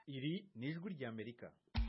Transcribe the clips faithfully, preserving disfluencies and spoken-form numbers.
Iri ni ijwi ry'Amerika.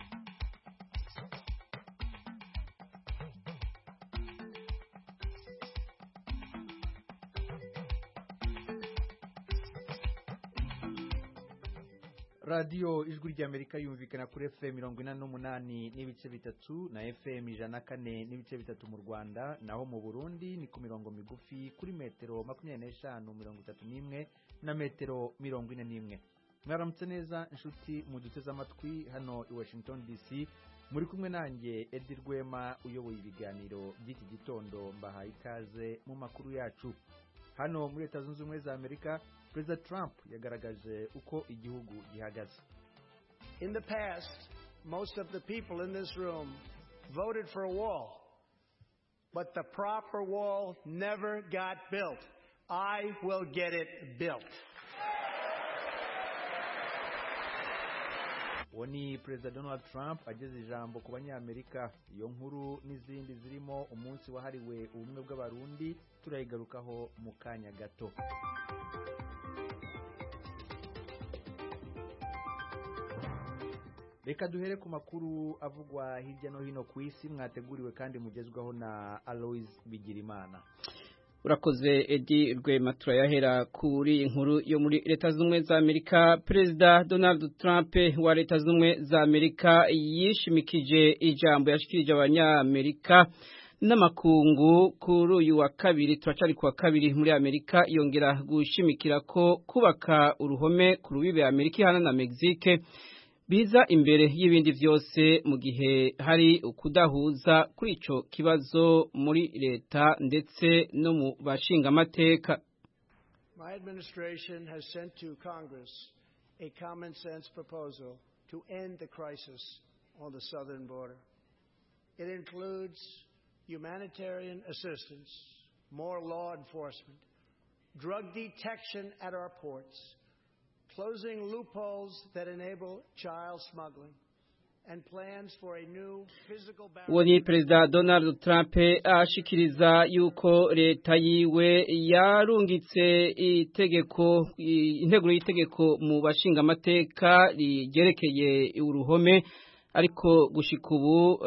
Radio ijwi ry'Amerika yumvikana kuri F M mirongo inani n'umunani n'ibice bitatu na F M ijana na kane n'ibice bitatu mu Rwanda, naho mu Burundi ni ku mirongo migufi kuri metero makumyabiri n'eshanu mirongo itatu n'imwe na metero mirongo ine n'imwe. Mwaramutse neza inshuti muduteze amatwi hano i Washington D C, muri kumwe nanjye Edi Rwema uyoboye ibiganiro by'iki gitondo. Mbahaye ikaze mu makuru yacu. Hano muri Leta Zunze Ubumwe za Amerika, President Trump yagaragaje uko igihugu gihagaze. In the past, most of the people in this room voted for a wall, but the proper wall never got built. I will get it built. Woni President Donald Trump ageze ijambo ku banyamerika. Iyo nkuru n'izindi zirimo umunsi wahariwe ubumwe bw'abarundi turayigarukaho mu kanya gato. Reka duhere ku makuru avugwa hirya no hino ku isi, mwateguriwe kandi mugezwaho na Alois Bigirimana. Urakoze Edi Rwema. Turayahera kuri inkuru yo muri Leta Zunze za Amerika. President Donald Trump wa Leta Zunze za Amerika yishimikije ijambo yashikirije abanyamerika n'amakungu kuri uyu wa kabiri. Turacari ku wa kabiri muri Amerika, yongera gushimikira ko kubaka uruhome ku rubibe Amerika ihana na Mexique biza imbere y'ibindi vyose mu gihe hari ukudahuza kuri ico kibazo muri leta ndetse no mu bashinga amateka. My administration has sent to Congress a common sense proposal to end the crisis on the southern border. It includes humanitarian assistance, more law enforcement, drug detection at our ports, closing loopholes that enable child smuggling, and plans for a new physical balance. Woni President Donald Trump ashikiriza yuko leta yiwe yarungitse itegeko integuro y'itegeko mu bashinga amateka rigerekeye uruhome, ariko gushika ubu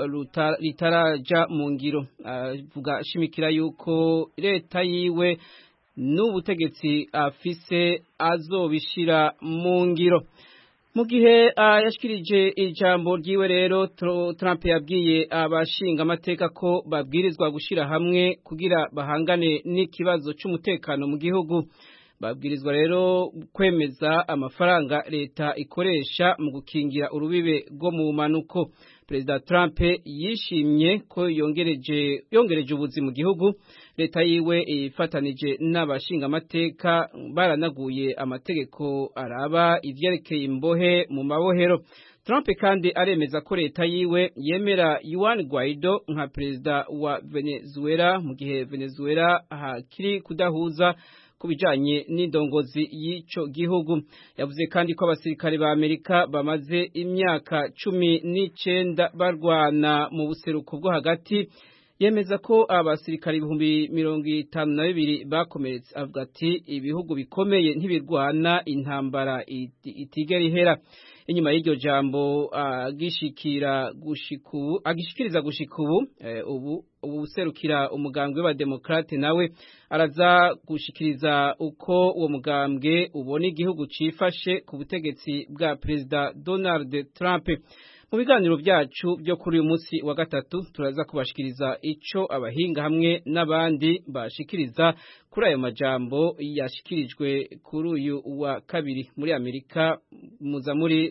ritaraja mu ngiro. Avuga shimikira yuko leta yiwe n'ubutegetsi afise azobishira mu ngiro. Mu gihe yashikirije ijambo ryiwe rero, Trump yabwiye abashinga amateka ko babwirizwa gushira hamwe kugira bahangane n'ikibazo cy'umutekano mu gihugu. Babwirizwa rero kwemeza amafaranga leta ikoresha mu gukingira urubibe rwo mu manuko. President Trump yishimye ko yongereje yongereje ubuzi mu gihugu. Leta yiwe ifatanije n'abashinga amateka baranaguye amategeko araba ivyerekeye imbohe mu mabohero. Trump kandi aremeza ko leta yiwe yemera Juan Guaido nka president wa Venezuela mu gihe Venezuela hakiri kudahuza kubijanye n'indongozi y'ico gihugu. Yavuze kandi ko abasirikare ba Amerika bamaze imyaka cumi n'icenda barwana mu buseruko bwo hagati. Yemeza ko abasirikare ibihumbi mirongo itanu na bibiri bakomeretse. Avuga ati ibihugu bikomeye ntibirwana intambara itigera ihera. Inyuma y'iryo jambo agishikira gushiku agishikiriza gushikubu ubu ubuserukira umugambwe wa Democrate nawe araza gushikiriza uko uwo mugambwe ubona igihugu cifashe ku butegetsi bwa President Donald Trump. Mu biganiro byacu byo kuri uyu munsi wa gatatu turaza kubashikiriza ico abahinga hamwe n'abandi bashikiriza kuri ayo majambo yashikirijwe kuri uyu wa kabiri muri Amerika. Muza muri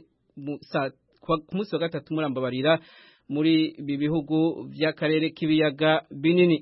ku munsi wa gatatu murambabarira muri ibi bihugu by'akarere k'ibiyaga binini.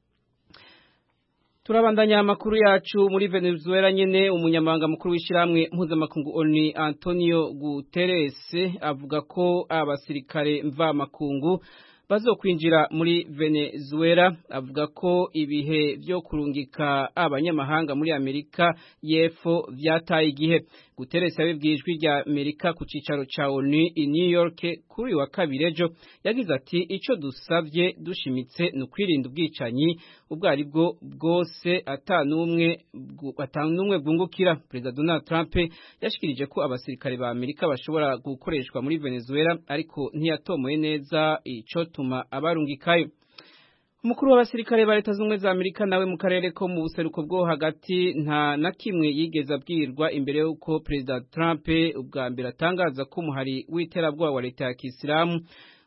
Turabandanya amakuru yacu muri Venezuela nyene. Umunyamabanga mukuru w'ishiramwe mpuzamakungu O N U Antonio Guterres avuga ko abasirikare mva makungu bazokwinjira muri Venezuela. Avuga ko ibihe byo kurungika abanyamahanga muri Amerika y'Epfo vyataye igihe. Guterres yabibwiye ijwi rya Amerika ku cicaro ca ONU i New York kuri wa kabiri ejo, yagize ati ico dusavye dushimitse no kwirinda ubwicanyi ubwo ari bwo bwose atanumwe atanumwe bwungukira. President Donald Trump yashikirije ko abasirikare ba Amerika bashobora gukoreshwa muri Venezuela, ariko ntiyatomoye neza ico tuma abarungikayo. Umukuru w'abasirikare ba Leta Zunze za Amerika nawe mu karere ko mu buseruko bwo hagati nta na kimwe yigeze abwirwa imbere y'uko President Trump ubwa mbere atangaza ko umuhari w'iterabwoba wa Leta ya Kisilamu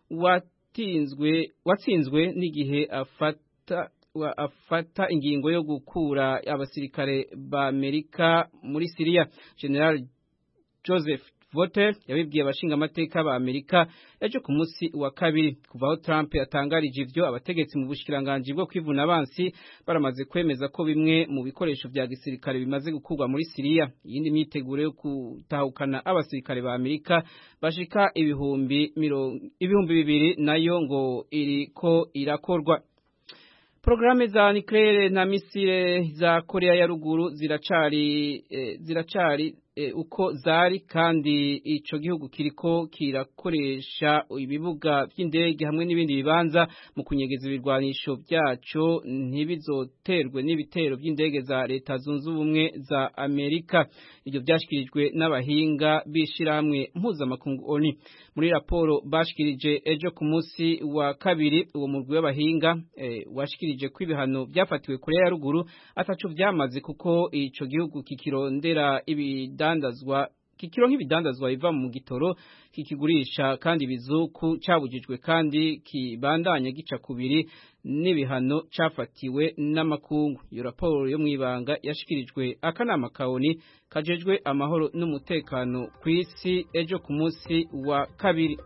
watinzwe watsinzwe n'igihe afata afata ingingo yo gukura abasirikare ba Amerika muri Syria. General Joseph Votel yabibwiye abashinga amateka ba Amerika ejo ku munsi wa kabiri. Kuva aho Trump yatangarije ivyo, abategetsi mu bushikiranganje bwo kwivuna abansi baramaze kwemeza ko bimwe mu bikoresho vya gisirikare bimaze gukurwa muri Syria. Iyindi myiteguro yo kutahukana abasirikare ba Amerika bashika ibihumbi ibihumbi bibiri nayo ngo iriko irakorwa. Programe za nucleaire na misile za Korea ya ruguru ziracari eh, ziracari eh, uko zari, kandi ico gihugu kiriko kirakoresha ibibuga by'indege hamwe n'ibindi bibanza mu kunyegeza ibirwanisho byaco ntibizoterwe n'ibitero by'indege za Leta Zunze Ubumwe za Amerika. Ibyo byashikirijwe n'abahinga bishiramwe mpuzamakungu ONU muri raporo bashikirije ejo ku munsi wa kabiri. Uwo murwi w'abahinga eh, washikirije ko ibihano byafatiwe Korea ya ruguru ataco vyamaze, kuko ico gihugu kikirondera ibidandazwa kikiro nk'ibidandazwa biva mu gitoro kikigurisha, kandi bizuku cabujijwe kandi kibandanya gica kubiri n'ibihano cafatiwe n'amakungu. Iyo raporo yo mwibanga yashikirijwe akanama kaoni kajejwe amahoro n'umutekano kw'isi ejo ku munsi wa kabiri.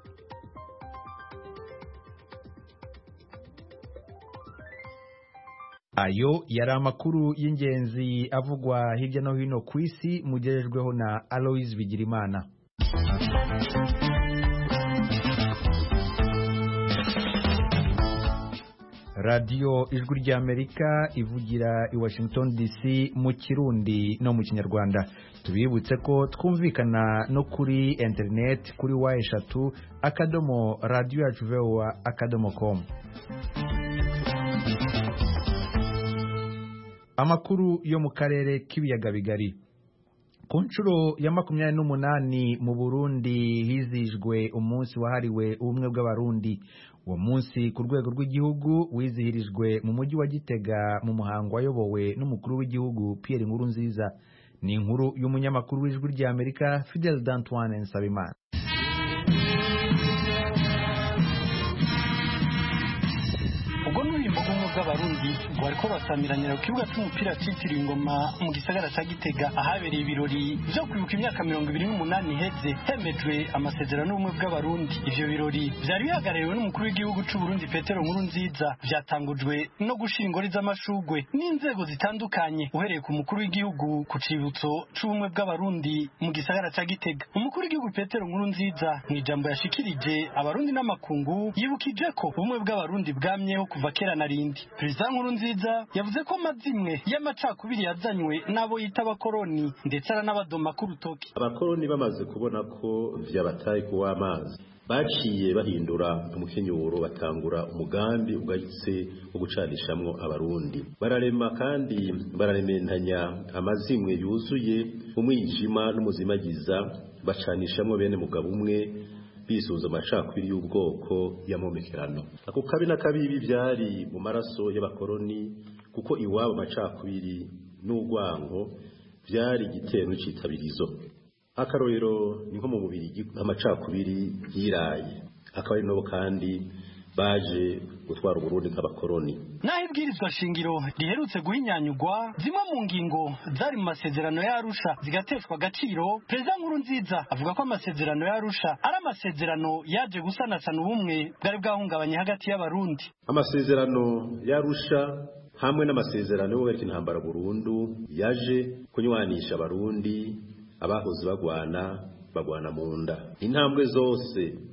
Ayo yari amakuru y'ingenzi avugwa hirya no hino ku isi, mugerejweho na Alois Bigirimana. Radio Ijwi rya Amerika ivugira i Washington D C mu Kirundi no mu Kinyarwanda. Tubibutse ko twumvikana no kuri internet kuri wa eshatu akadomo radio yacu voa akadomo com. Amakuru yo mu karere k'ibiyaga bigari. Ku nshuro ya makumyabiri n'umunani mu Burundi hizijwe umunsi wahariwe ubumwe bw'abarundi. Uwo munsi ku rwego rw'igihugu wizihirijwe mu mujyi wa Gitega mu muhango wayobowe n'umukuru w'igihugu Pierre Nkurunziza. Ni inkuru y'umunyamakuru w'Ijwi rya Amerika Fidel D'Antoine Nsabimana. bw'abarundi ngo ariko basamiranira ku kibuga cy'umupira cyitiriwe Ingoma mu gisagara cya Gitega ahabereye ibirori byo kwibuka imyaka mirongo ibiri n'umunani iheze hemejwe amasezerano y'ubumwe bw'abarundi. Ivyo birori byari bihagarariwe n'umukuru w'igihugu cy'u Burundi Petero Nkurunziza, byatangujwe no gushira ingori z'amashugwe n'inzego zitandukanye uhereye ku mukuru w'igihugu ku cibutso c'ubumwe bw'abarundi mu gisagara cya Gitega. Umukuru w'igihugu Petero Nkurunziza mu ijambo yashikirije abarundi n'amakungu yibukije ko ubumwe bw'abarundi bwamyeho kuva kera na rindi. Perezida Nkurunziza yavuze ko mazimwe y'amacakubiri yazanywe n'abo yita abakoroni ndetse aranabadoma ku rutoki. Abakoroni bamaze kubona ko vyabataye kuwa amazi baciye bahindura umukenyuro batangura umugambi ugayitse wo gucanishamwo abarundi. Bararema kandi bararementanya amazimwe yuzuye umwijima n'umuzimagiza bacanishamwo bene mugabo umwe bisuza amacakubiri y'ubwoko y'amomekerano. Ako kabi na kabibi byari mu maraso y'abakoroni kuko iwabo amacakubiri n'ugwango byari igitero citabirizo. Akarorero ni nko mu mubiri amacakubiri yiraye akaba ari nobo kandi baje gutwara Burundi nk'abakoroni. Naho ibwirizwa shingiro riherutse guhinyanyugwa zimwe mu ngingo zari mu masezerano ya Arusha zigateshwa agaciro, Perezida Nkurunziza avuga ko amasezerano ya Arusha ari amasezerano yaje gusanasana ubumwe bwari bwahungabanye hagati y'abarundi. Amasezerano ya Arusha hamwe n'amasezerano yo guhagarika intambara Burundu yaje kunywanisha abarundi abahoze bagwana bagwana mu nda. Intambwe zose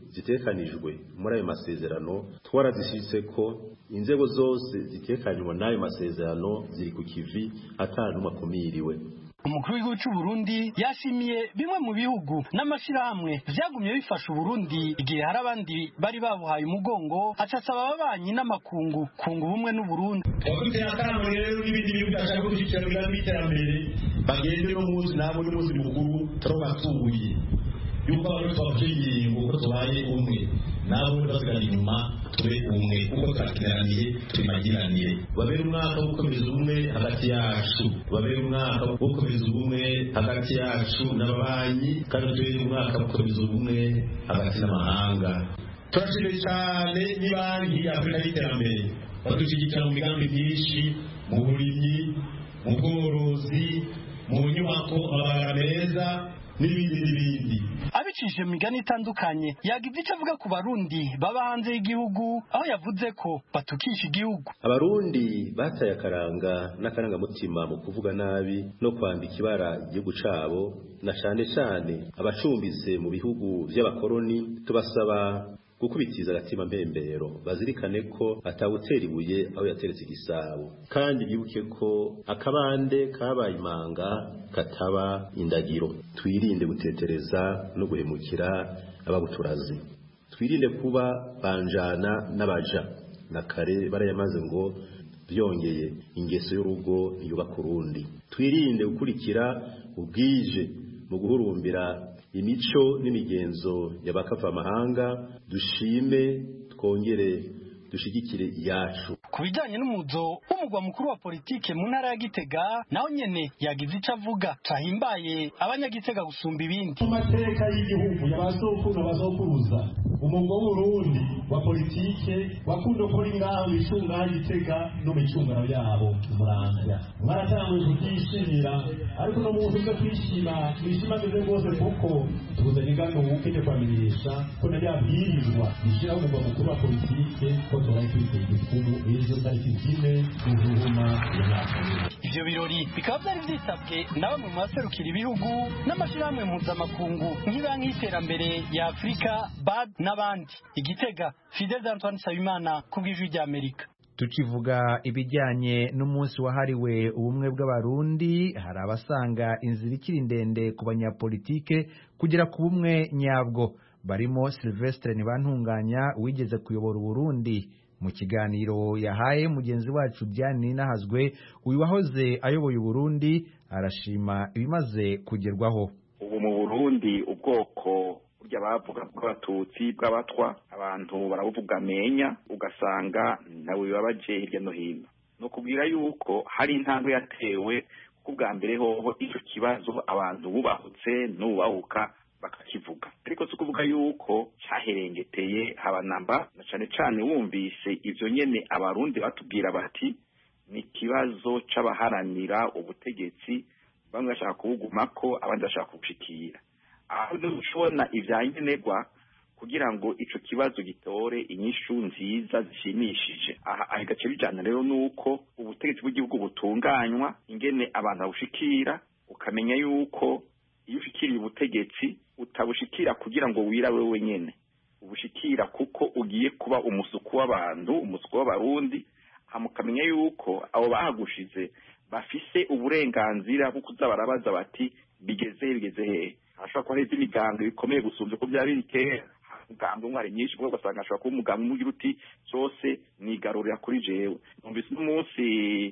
zitekanijwe muri ayo masezerano twarazishitse ko inzego zose zitekanywa n'ayo masezerano ziri ku kivi atanumwe akumiriwe. Umukuru w'igihugu cy'u Burundi yashimiye bimwe mu bihugu n'amashirahamwe vyagumye bifasha Burundi igihe hari abandi bari babuhaye umugongo, acasaba ababanyi n'amakungu kunga ubumwe n'u Burundi. Twaguteye akanama rero n'ibindi bihugu byashaka gushyigikira imigambi y'iterambere bagende no munsi nabo n'umunsi mukuru turabatuye yuko abantu twabwiye ngo tubaye umwe nabo basigara inyuma tube umwe kuko twakiranire tumagiranire babere umwaka wo gukomeza ubumwe hagati yacu babere umwaka wo gukomeza ubumwe hagati yacu n'ababanyi kandi tubere umwaka wo gukomeza ubumwe hagati n'amahanga. Turashimye cyane ni banki ya Afurika y'iterambere badushyigikira mu migambi myinshi mu burimyi mu bworozi mu nyubako amabara meza n'ibindi n'ibindi. Abicishije mu migani itandukanye yagize icyo avuga ku barundi baba hanze y'igihugu, aho yavuze ko batukisha igihugu. Abarundi bataye akaranga n'akarangamutima mu kuvuga nabi no kwambika ibara igihugu cabo, na cyane cyane abacumbitse mu bihugu by'abakoroni. Tubasaba gukubitiza agatima mpembero, bazirikane ko atawutera ibuye aho yateretse igisabo, kandi bibuke ko akabande kabaye imanga kataba indagiro. Twirinde gutetereza no guhemukira ababuturazi, twirinde kuba banjana n'abaja na kare barayamaze ngo byongeye ingeso y'urugo ntiyubaka urundi. Twirinde gukurikira ubwije mu guhurumbira imico n'imigenzo y'abakava amahanga, dushime twongere dushigikire yacu. Ku bijyanye n'umuzo w'umugwa mukuru wa politike mu ntara ya Gitega, naho nyene yagize icyo avuga tahimbaye abanyagitega gusumba ibindi. Mu mateka y'igihugu y'abazokuru abazokuruza umugwa w'Urundi wa politike wakunda kuri ngaho bishunga Gitega no micungano yabo murangira mwaratanguye kutishimira, ariko no mu byo kwishima bishimageze rwose kuko tuzanye gano ukije kwamirisha ko nabyirizwa bishiraho umugwa mukuru wa politike ko tubaye kwitega igihugu ejo tariki zine kuhuma y'umwaka. Ivyo birori bikaba byari vyisabwe na bamwe mu baserukira ibihugu n'amashirahamwe mpuzamakungu nk'ibanki y'iterambere ya Afurika B A D n'abandi. Igitega, Fidel Antoine Nsabimana ku bw'ijwi rya Amerika. Tukivuga ibijyanye n'umunsi wahariwe ubumwe bw'abarundi, hari abasanga inzira ikiri ndende ku banyapolitike kugera ku bumwe nyabwo, barimo Sylvestre Ntibantunganya wigeze kuyobora Uburundi. Mu kiganiro yahaye mugenzi wacu Diane Nahazwe, uyu wahoze ayoboye Uburundi arashima ibimaze kugerwaho. Ubu mu Burundi ubwoko burya bavuga bw'abatutsi bw'abatwa abantu barabuvuga menya, ugasanga nawe bibabaje hirya no hino. No kubwira yuko hari intambwe yatewe ku bwa mbere hoho icyo kibazo abantu bubahutse n'ubahuka bakakivuga, ariko si kuvuga yuko cyaherengeteye habanamba, na cyane cyane wumvise ivyo nyene abarundi batubwira bati ni kibazo c'abaharanira ubutegetsi, bamwe bashaka kubugumako abandi bashaka kubushikira. Aho dushobona ivyankenerwa kugira ngo ico kibazo gitore inyishu nziza zishimishije. Aha agace bijana rero nuko ubutegetsi bw'igihugu butunganywa, ingene abantu babushikira, ukamenya yuko iyo ushikiriye ubutegetsi utabushikira kugira ngo wira wewe nyene, ubushikira kuko ugiye kuba umusuku w'abantu, umusuku w'abarundi, hamukamenya yuko abo bahagushize bafise uburenganzira bwo kuza barabaza bati bigeze bigeze hehe. Ashobora kuba hari imigambi bikomeye gusumvya ko byari biri kera, umugambi umwari nyinshi kuko ugasanga ashobora kuba umugambi umugira uti cyose nigarurira kuri jewe. Numvise n'umunsi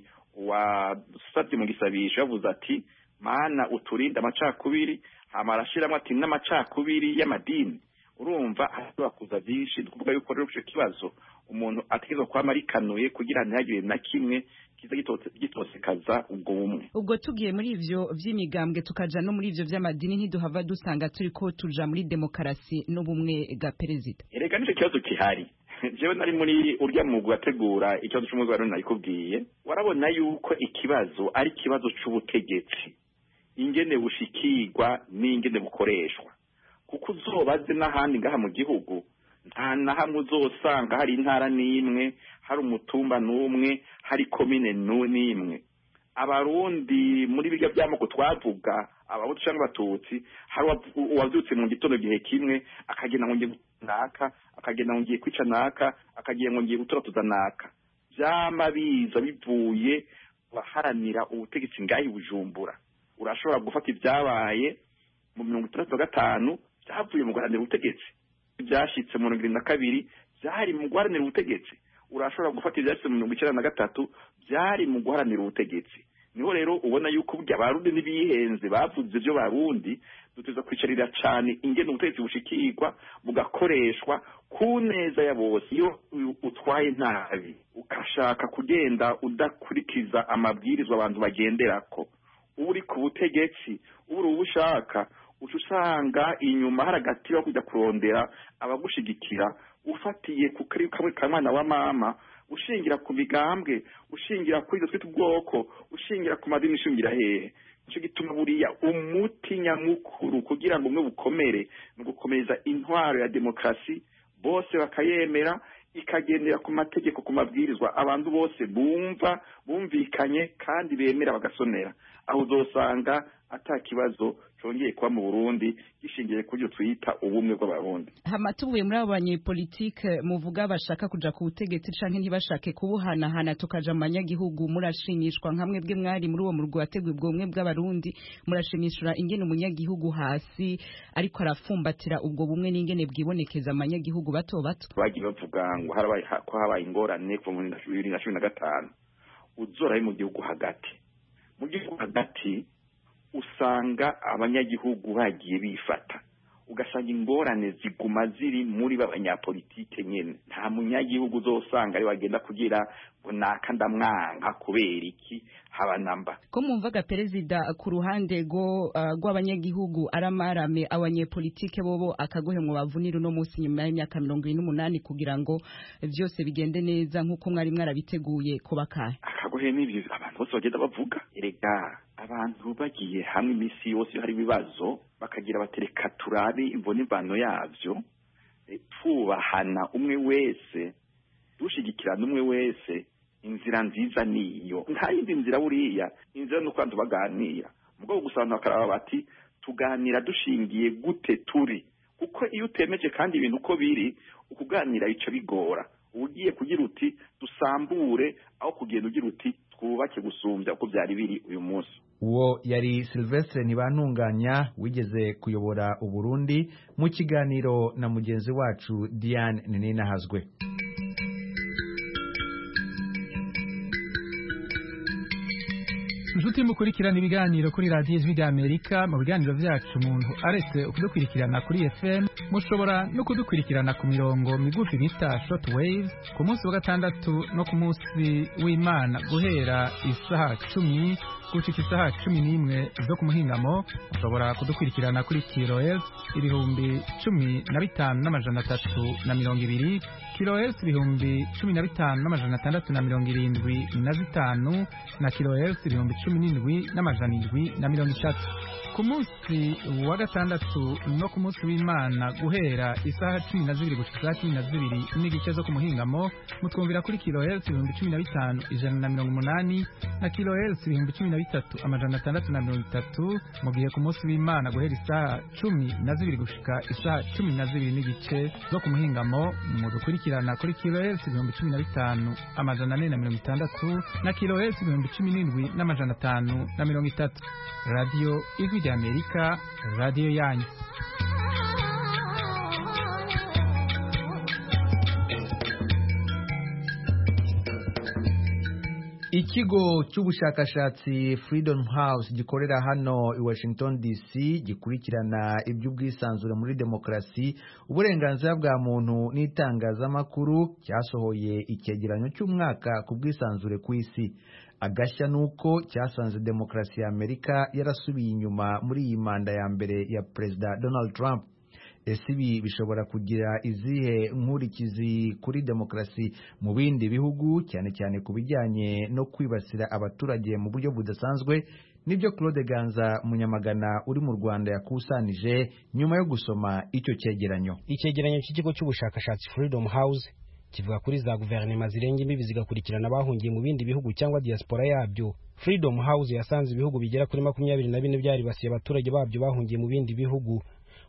wasabye mu gisabisho yavuze ati mana uturinde amacakubiri, hama arashiramwo ati n'amacakubiri y'amadini. Urumva ashobora kuza byinshi, kuvuga yuko rero ico kibazo umuntu ategezwa kwama arikanuye kugira ntihagire na kimwe kiza gitosekaza ubwo bumwe. Ubwo tugiye muri ivyo vy'imigambwe tukaja no muri ivyo vy'amadini, ntiduhava dusanga turiko tuja muri demokarasi n'ubumwe bwa perezida. Erega nico kibazo kihari. Jewe nari muri urya mu gutegura ikibazo cy'umwe bwa none nakubwiye, warabona yuko ikibazo ari kibazo c'ubutegetsi, ingene bushikirwa n'ingene bukoreshwa. Kuko uzobaze n'ahandi ngaha mu gihugu nta na hamwe uzosanga hari intara n'imwe, hari umutumba n'umwe, hari komine n'imwe. Abarundi muri birya by'amoko twavuga abahutu cyangwa abatutsi, hari uwavyutse mu gitondo gihe kimwe akagenda ngo naka akagenda ngo ngiye kwica naka akagiye ngo ngiye gutoratuza naka vyama biza bivuye baharanira ubutegetsi ngahi Bujumbura. Urashobora gufata ibyabaye mu mirongo itandatu na gatanu byavuye mu guharanira ubutegetsi, byashitse mu mirongo irindwi na kabiri byari mu guharanira ubutegetsi. Urashobora gufata ibyashitse mu mirongo icyenda na gatatu byari mu guharanira ubutegetsi. Niho rero ubona yuko burya abarundi n'ibihenze bavuze byo barundi duteza kwicarira cyane ingene ubutegetsi bushikirwa bugakoreshwa ku neza ya bose. Iyo utwaye nabi ukashaka kugenda udakurikiza amabwirizwa abantu bagenderako, uri ku butegetsi uri ubushaka ushusanga inyuma hari agatiro kujya kurondera abagushigikira ufatiye ku kari kamwe kamwana wa mama, ushingira ku migambwe, ushingira kuri izo twita ubwoko, ushingira ku madini, ushingira hehe. Nicyo gituma buriya umuti nyamukuru kugira ngo umwe bukomere ni ugukomeza intwaro ya demokarasi, bose bakayemera, ikagendera ku mategeko, ku mabwirizwa, abantu bose bumva bumvikanye kandi bemera bagasonera. Aho uzosanga ata kibazo congeye kuba mu Burundi gishingiye kujyo twita ubumwe bw'abarundi. Hamatubuye muri abo banyepolitike muvuga bashaka kuja ku butegetsi canke ntibashake kubuhanahana tukaja mu banyagihugu, murashimishwa nkamwe bwe mwari muri uwo murwi wateguye ubwo bumwe bw'abarundi, murashimishura ingene umunyagihugu hasi ariko arafumbatira ubwo bumwe n'ingene bwibonekeza mu banyagihugu bato bato. Bagiye bavuga ngo harabaye ko habaye ingorane kuva mu bibiri na cumi na gatanu. Uzoraye mu gihugu hagati mu gihugu hagati usanga abanyagihugu bagiye bifata, ugasanga ingorane ziguma ziri muri babanyapolitike nyene. Nta munyagihugu uzosanga ari wagenda kugira bunaka ndamwanka kubera iki haba namba. Ko mumvaga perezida ku ruhande go rw'abanyagihugu uh, aramarame abanyepolitike bobo akagohe mu bavunira no munsi nyuma y'imyaka mirongo ine n'umunani kugira ngo vyose bigende neza nkuko mwari mwarabiteguye ko bakahe. Akagohe n'ibyo abantu bose bagenda bavuga. Erega abantu bagiye hamwe imisi yose hari ibibazo bakagira batereka turabe imboni bano yavyo, twubahana umwe wese, dushigikirana umwe wese. Inzira nziza niyo, nta yindi nzira buriya. Inzira nuko abantu baganira mugabo gusana bakaraba bati tuganira dushingiye gute turi, kuko iyo utemeje kandi ibintu uko biri ukuganira bica bigora. Ugiye kugira uti dusambure aho kugenda ugira uti twubake gusumbya uko byari biri uyu munsi. Uwo yari Sylvestre Ntibantunganya wigeze kuyobora Uburundi mu kiganiro na mugenzi wacu Diane Ninahazwe. Njuti mukurikirana ibiganiro kuri Radio Ijwi ry'Amerika. Mu biganiro vyacu umuntu aretse ukudukurikirana kuri F M, mushobora no kudukurikirana ku mirongo migufi bita short waves ku munsi wa gatandatu no ku munsi w'Imana guhera isaha cumi gushika isaha cumi n'imwe zo ku muhingamo. Mushobora kudukurikirana kuri kilohertz ibihumbi cumi na bitanu n'amajana atatu na mirongo ibiri, kilohertz ibihumbi cumi na bitanu n'amajana atandatu na mirongo irindwi na zitanu, na kilohertz ibihumbi cumi n'indwi n'amajana indwi na mirongo itatu. Ku munsi wa gatandatu no ku munsi w'Imana guhera isaha cumi na zibiri gushika isaha cumi na zibiri n'igice zo ku muhingamo, mutwumvira kuri kilohertz ibihumbi cumi na bitanu ijana na mirongo umunani, na kilohertz ibihumbi cumi na bitatu amajana atandatu na mirongo itatu. Mu gihe ku munsi w'Imana guhera isaha cumi na zibiri gushika isaha cumi na zibiri n'igice zo ku muhingamo, mudukurikirana kuri kilohertz ibihumbi cumi na bitanu amajana ane na mirongo itandatu, na kilohertz ibihumbi cumi n'indwi n'amajana atanu na mirongo itatu. Radio Ijwi ry'Amerika, radio yanyu. Ikigo cy'ubushakashatsi Freedom House gikorera hano i Washington D C gikurikirana iby'ubwisanzure muri demokarasi, uburenganzira bwa muntu n'itangazamakuru cyasohoye icyegeranyo cy'umwaka ku bwisanzure ku isi. Agashya nuko cyasanze demokarasi ya Amerika yarasubiye inyuma muri iyi manda ya mbere ya Perezida Donald Trump. Ese ibi bishobora kugira izihe nkurikizi kuri demokarasi mu bindi bihugu, cyane cyane ku bijyanye no kwibasira abaturage mu buryo budasanzwe? Nibyo Claude Ganza Munyamagana uri mu Rwanda yakusanije nyuma yo gusoma icyo cyegeranyo. Icyegeranyo cy'ikigo cy'ubushakashatsi Freedom House kivuga kuri za guverinoma zirenga imbibi zigakurikirana abahungiye mu bindi bihugu cyangwa diaspora yabyo. Freedom House yasanze ibihugu bigera kuri makumyabiri na bine byaribasiye abaturage babyo bahungiye mu bindi bihugu.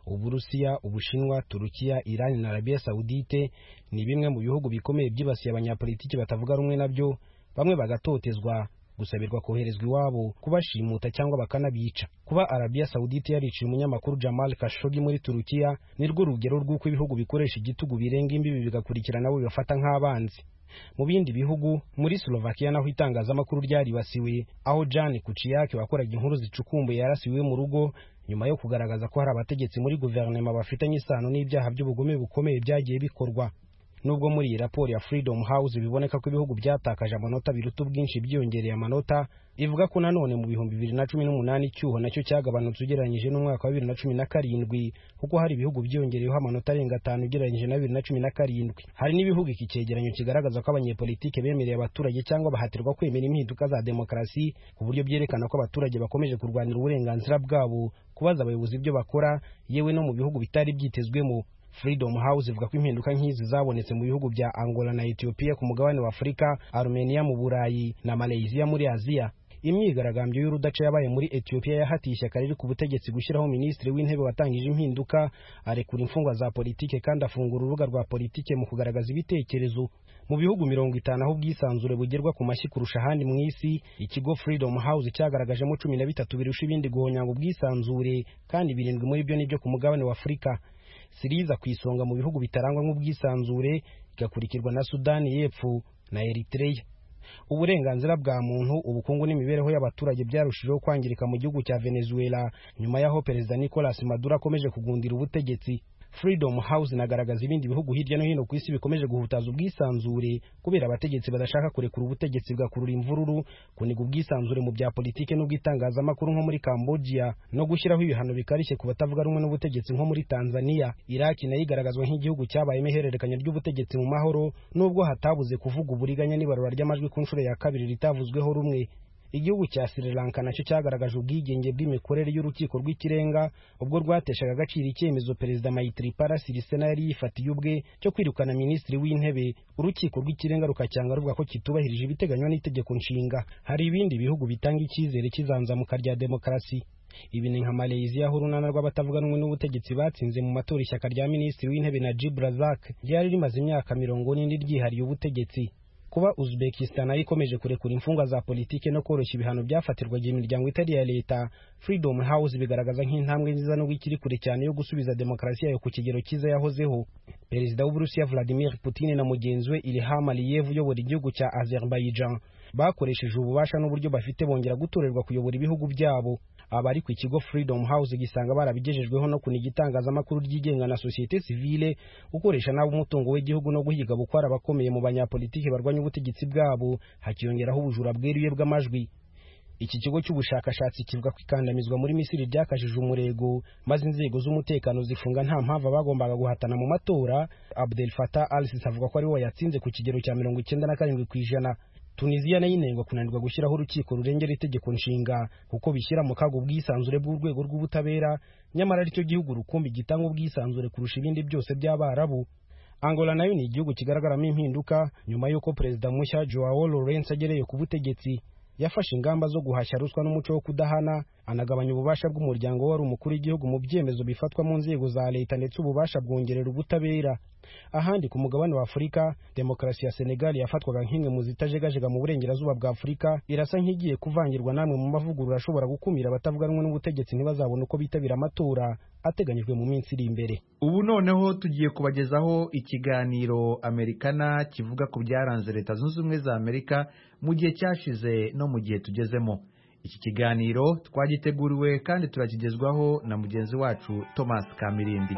Uburusiya, Ubushinwa, Turukiya, Iran na Arabia Saudite ni bimwe mu bihugu bikomeye byibasiye abanyapolitiki batavuga rumwe nabyo, bamwe bagatotezwa, gusabirwa koherezwa iwabo, kubashimuta cyangwa bakanabica. Kuba Arabia Saudite yariciye umunyamakuru Jamal Khashoggi muri Turukiya nirwo rugero rw'uko ibihugu bikoresha igitugu birenga imbibi bigakurikirana abo bibafata nk'abanzi. Mu bindi bihugu, muri Slovakia naho itangazamakuru ryaribasiwe, aho Jan Kuciak wakoraga inkuru zicukumbuye yarasiwe mu rugo nyuma yo kugaragaza ko hari abategetsi muri guverinoma bafitanye isano n'ibyaha by'ubugome bukomeye byagiye bikorwa. Nubwo muri iyi raporo ya Freedom House biboneka ko ibihugu byatakaje amanota biruta ubwinshi byiyongereye amanota, ivuga ko nanone mu bihumbi bibiri na cumi n'umunani icyuho nacyo cyagabanutse ugereranyije n'umwaka wa bibiri na cumi na karindwi, kuko hari ibihugu byiyongereyeho amanota arenga atanu ugereranyije na bibiri na cumi na karindwi. Hari n'ibihugu iki cyegeranyo kigaragaza ko abanyepolitike bemereye abaturage cyangwa bahatirwa kwemera impinduka za demokarasi, ku buryo byerekana ko abaturage bakomeje kurwanira uburenganzira bwabo, kubaza abayobozi ibyo bakora, yewe no mu bihugu bitari byitezwemo. Freedom House ivuga ko impinduka nk'izi zabonetse mu bihugu bya Angola na Ethiopia ku mugabane wa Afurika, Armenia mu Burayi na Malaysia muri Aziya. Imyigaragambyo y'urudaca yabaye muri Ethiopia yahatiye ishyaka riri ku butegetsi gushyiraho minisitiri w'intebe watangije impinduka, arekura imfungwa za politike kandi afungura urubuga rwa politike mu kugaragaza ibitekerezo. Mu bihugu mirongo itanu aho ubwisanzure bugerwa ku mashyi kurusha ahandi mu isi, ikigo Freedom House cyagaragajemo cumi na bitatu birusha ibindi guhonyanga ubwisanzure, kandi birindwi muri byo nibyo ku mugabane wa Afurika. Siriza ku isonga mu bihugu bitarangwa nk'ubwisanzure, igakurikirwa na Sudani y'Epfo na Eritrea. Uburenganzira bwa muntu, ubukungu n'imibereho y'abaturage byarushijeho kwangirika mu gihugu cya Venezuela nyuma y'aho Perezida Nicolas Maduro akomeje kugundira ubutegetsi. Freedom House inagaragaza ibindi bihugu hirya no hino ku isi bikomeje guhutaza ubwisanzure kubera abategetsi badashaka kurekura ubutegetsi bwakurura imvururu, kuniga ubwisanzure mu bya politike n'ubwitangazamakuru nko muri Cambodia, no gushyiraho ibihano bikarishye ku batavuga rumwe n'ubutegetsi nko muri Tanzania. Iraki nayo igaragazwa nk'igihugu cyabayemo ihererekanya ry'ubutegetsi mu mahoro, nubwo hatabuze kuvuga uburiganya n'ibarura ry'amajwi ku nshuro ya kabiri ritavuzweho rumwe. Igihugu cya Sri Lanka nacyo cyagaragaje ubwigenge bw'imikorere y'urukiko rw'ikirenga ubwo rwateshaga agaciro icyemezo Perezida Maithripala Sirisena yari yifatiye ubwe cyo kwirukana minisitiri w'intebe, urukiko rw'ikirenga rukacyanga ruvuga ko kitubahirije ibiteganywa n'itegeko nshinga. Hari ibindi bihugu bitanga icyizere cy'izanzamuka rya demokarasi. Ibi ni nka Malaysia aho urunana rw'abatavuga rumwe n'ubutegetsi batsinze mu matora ishyaka rya minisitiri w'intebe Najib Razak ryari rimaze imyaka mirongo ine ryihariye ubutegetsi. Kuba Uzbekistan nayo ikomeje kurekura imfungwa za politike no koroshya ibihano byafatirwaga imiryango itari ya leta, Freedom House bigaragaza nk'intambwe nziza n'ubwo ikiri kure cyane yo gusubiza demokarasi yayo ku kigero cyiza yahozeho. Perezida w'Uburusiya Vladimir Putin na mugenzi we Ilham Aliyev uyobora igihugu cya Azerbaijan bakoresheje ububasha n'uburyo bafite bongera gutorerwa kuyobora ibihugu byabo. Abari ku kigo Freedom House gisanga barabigejejweho no kuniga itangazamakuru ryigenga na societe civile, gukoresha nabo umutungo w'igihugu no guhiga bukwara abakomeye mu banyapolitiki barwanya ubutegetsi bwabo, hakiyongeraho ubujura bweruye bw'amajwi. Iki kigo cy'ubushakashatsi kivuga ko ikandamizwa muri Misiri ryakajije umurego, maze inzego z'umutekano zifunga nta mpamvu bagombaga guhatana mu matora. Abdel Fattah al-Sisi avuga ko ari we yatsinze ku kigero cya mirongo icyenda na karindwi ku ijana. Tunisia nayo inengwa kunanirwa gushyiraho urukiko rurengera itegeko nshinga kuko bishyira mu kago ubwisanzure bw'urwego rw'ubutabera, nyamara aricyo gihugu rukumbi gitanga ubwisanzure kurusha ibindi byose by'Abarabu. Angola nayo ni igihugu kigaragaramo impinduka nyuma y'uko Perezida mushya Joao Lourenço agereye ku butegetsi. Yafashe ingamba zo guhashya ruswa n'umuco wo kudahana, anagabanya ububasha bw'umuryango wari umukuru w'igihugu mu byemezo bifatwa mu nzego za leta, ndetse ububasha bwongerera ubutabera. Ahandi ku mugabane wa Afurika, demokarasi ya Senegal yafatwaga nk'imwe mu zitajegajega mu burengerazuba bwa Afurika, irasa nk'igiye kuvangirwa namwe mu mavugurura ashobora gukumira abatavuga rumwe n'ubutegetsi ntibazabona uko bitabira amatora ateganyijwe mu minsi iri imbere. Ubu noneho tugiye kubagezaho ikiganiro Amerikana kivuga ku byaranze Leta Zunze Ubumwe za Amerika mu gihe cyashize no mu gihe tugezemo. Iki kiganiro twagiteguriwe kandi turakigezwaho na mugenzi wacu Thomas Kamirindi.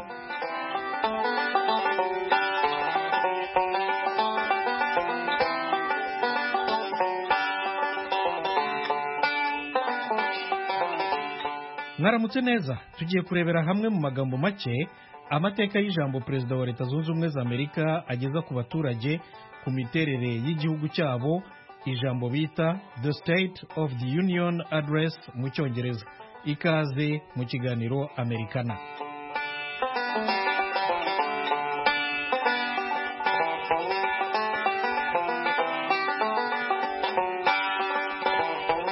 Mwaramutse neza, tugiye kurebera hamwe mu magambo make amateka y'ijambo Perezida wa Leta Zunze Ubumwe za Amerika ageza ku baturage ku miterere y'igihugu cyabo, ijambo bita The State of the Union Address mu Cyongereza. Ikaze mu kiganiro Amerikana.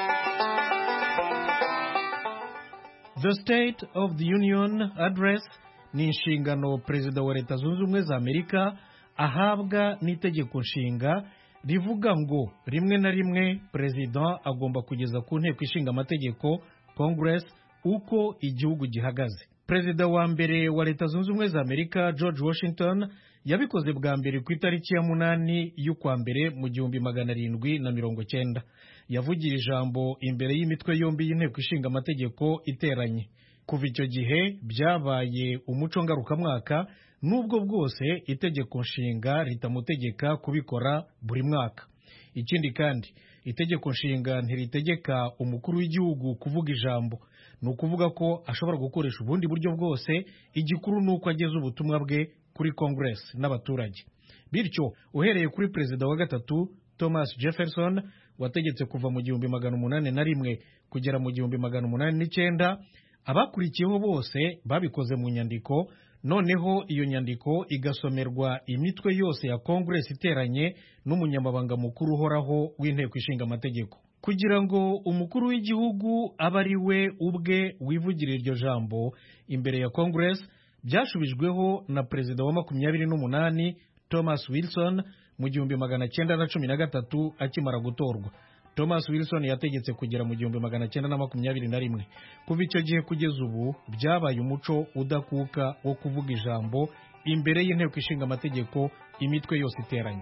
The State of the Union Address ni inshingano perezida wa leta zunze ubumwe za amerika ahabwa n'itegeko nshinga rivuga ngo rimwe na rimwe perezida agomba kugeza ku nteko ishinga amategeko Congress uko igihugu gihagaze. Perezida wa mbere wa leta zunze ubumwe za amerika George Washington yabikoze bwa mbere ku itariki ya munani y'ukwa mbere mu gihumbi magana arindwi na mirongo cyenda. Yavugira ijambo imbere y'imitwe yombi y'inteko ishinga amategeko iteranye. Kuva icyo gihe byabaye umuco ngarukamwaka, nubwo bwose itegeko nshinga ritamutegeka kubikora buri mwaka. Ikindi kandi itegeko nshinga ntiritegeka umukuru w'igihugu kuvuga ijambo, ni ukuvuga ko ashobora gukoresha ubundi buryo bwose, igikuru ni uko ageza ubutumwa bwe kuri Congress n'abaturage. Bityo uhereye kuri perezida wa gatatu Thomas Jefferson wategetse kuva mu gihumbi magana umunani na rimwe kugera mu gihumbi magana umunani n'icyenda, abakurikiyeho bose babikoze mu nyandiko, noneho iyo nyandiko igasomerwa imitwe yose ya Congress iteranye n'umunyamabanga mukuru uhoraho w'inteko ishinga amategeko. Kugira ngo umukuru w'igihugu abe ari we ubwe wivugira iryo jambo imbere ya Congress, byashubijweho na perezida wa makumyabiri n'umunani Thomas Wilson mu gihumbi magana cyenda na cumi na gatatu akimara gutorwa. Thomas Wilson yategetse kugera mu gihumbi magana cyenda na makumyabiri na rimwe. Kuva icyo gihe kugeza ubu byabaye umuco udakuka wo kuvuga ijambo imbere y'inteko ishinga amategeko imitwe yose iteranye.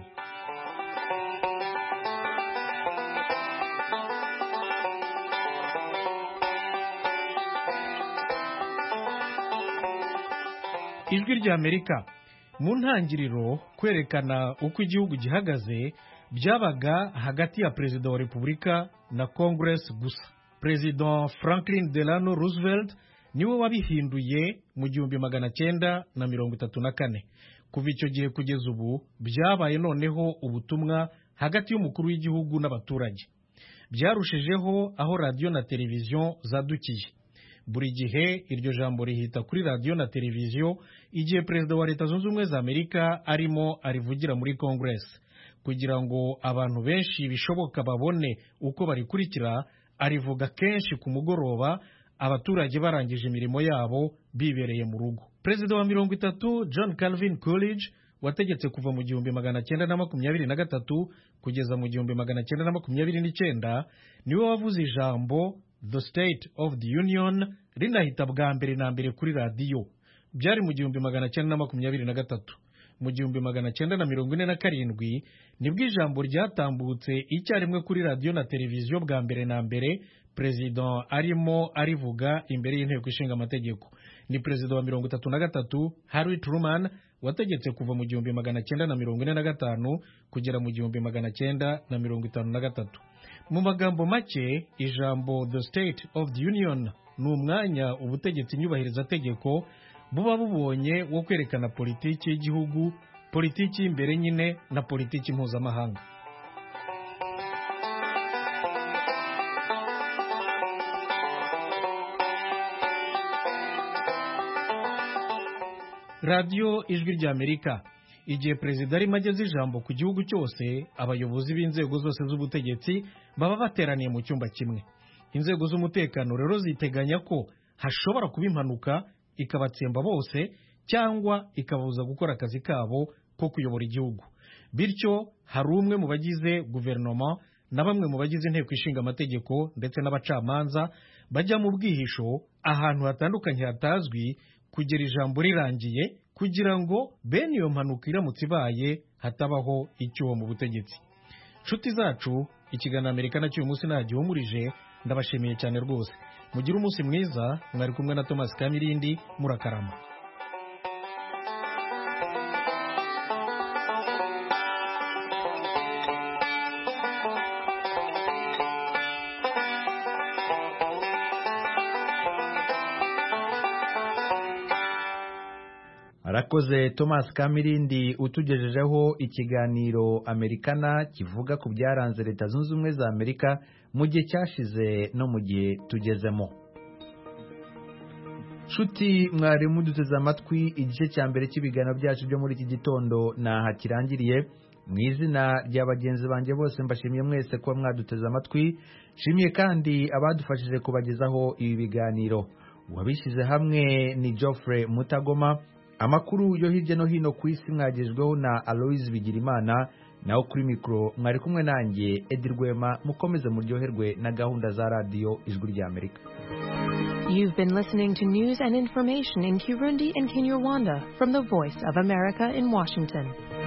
Ijwi rya Amerika mu ntangiriro kwerekana uko igihugu gihagaze byabaga hagati ya perezida wa repubulika na Congress gusa. Perezida Franklin Delano Roosevelt niwe wabihinduye mu gihumbi magana cyenda na mirongo itatu na kane. Kuva icyo gihe kugeza ubu byabaye noneho ubutumwa hagati y'umukuru w'igihugu n'abaturage. Byarushijeho aho radio na televiziyo zadukiye. Buri gihe iryo jambo rihita kuri radio na televiziyo igihe perezida wa leta zunze ubumwe za Amerika arimo arivugira muri Congress. Kugira ngo abantu benshi bishoboka babone uko barikurikira, arivuga kenshi ku mugoroba abaturage barangije imirimo yabo bibereye mu rugo. Perezida wa mirongo itatu John Calvin Coolidge wategetse kuva mu gihumbi magana cyenda na makumyabiri na gatatu kugeza mu gihumbi magana cyenda na makumyabiri n'icyenda niwe wavuze ijambo The State of the Union rinahita bwa mbere na mbere kuri radiyo. Byari mu gihumbi magana cyenda na makumyabiri na gatatu. Mu gihumbi magana cyenda na mirongo ine na karindwi nibwo ijambo ryatambutse icyarimwe kuri radiyo na televiziyo bwa mbere na mbere perezida arimo arivuga imbere y'inteko ishinga amategeko. Ni perezida wa mirongo itatu na gatatu Harry Truman wategetse kuva mu gihumbi magana cyenda na mirongo ine na gatanu kugera mu gihumbi magana cyenda na mirongo itanu na gatatu. Mu magambo make, ijambo The State of the Union ni umwanya ubutegetsi nyubahiriza tegeko buba bubonye wo kwerekana politiki y'igihugu, politiki y'imbere nyine na politiki mpuzamahanga. Radio Ijwi rya Amerika. Igihe perezida arimo ageza ijambo ku gihugu cyose, abayobozi b'inzego zose z'ubutegetsi baba bateraniye mu cyumba kimwe. Inzego z'umutekano rero ziteganya ko hashobora kuba impanuka ikabatsemba bose cyangwa ikabuza gukora akazi kabo ko kuyobora igihugu. Bityo hari umwe mu bagize guverinoma na bamwe mu bagize inteko ishinga amategeko ndetse n'abacamanza bajya mu bwihisho ahantu hatandukanye hatazwi kugera ijambo rirangiye, kugira ngo bene iyo mpanuka iramutse ibaye hatabaho icyuho mu butegetsi. Nshuti zacu, ikiganiro Amerika na cy'uyu munsi nagihumurije, ndabashimiye cyane rwose. Mugire umunsi mwiza, mwari kumwe na Thomas Kamirindi, murakarama. Arakoze Thomas Kamirindi utugejejeho ikiganiro Amerikana kivuga ku byaranze leta zunze ubumwe za Amerika mu gihe cyashize no mu gihe tugezemo. Shuti mwari muduteze amatwi, igice cya mbere cy'ibiganiro byacu byo muri iki gitondo naha kirangiriye. Mu izina rya bagenzi banjye bose mbashimiye mwese kuba mwaduteze amatwi. Shimiye kandi abadufashije kubagezaho ibi biganiro. wabishyize hamwe ni Geoffrey Mutagoma. Amakuru yo hirya no hino ku isi mwagezweho na Aloise Bigirimana, naho kuri mikro mwari kumwe nanjye Edi Rwema. Mukomeze muryoherwe na gahunda za radio Ijwi rya Amerika. You've been listening to news and information in Kirundi and Kinyarwanda from the Voice of America in Washington.